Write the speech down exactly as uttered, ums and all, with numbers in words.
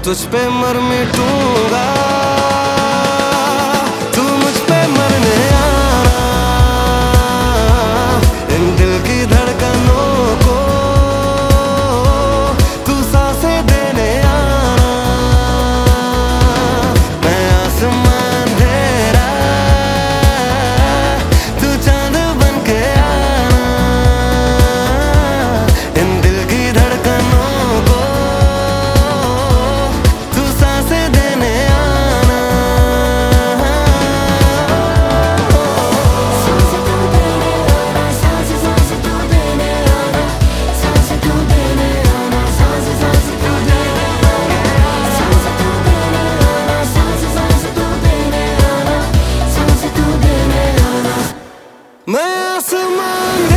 तुझ पे मर मिटूंगा, तू मुझ पे मरने आना। इन दिल की धड़कनों को तू सांसें देने आना। मैं आसमान अंधेरा, तू चांद बन के आना। इन दिल की धड़कनों को तू सांसें देने आना। सांसें तू देने आना, सांसें सांसें तू देने आना, सांसें तू देने आना, सांसें सांसें तू देने आना, सांसें तू देने आना, सांसें सांसें तू देने आना, सांसें तू देने आना। मैं आसमान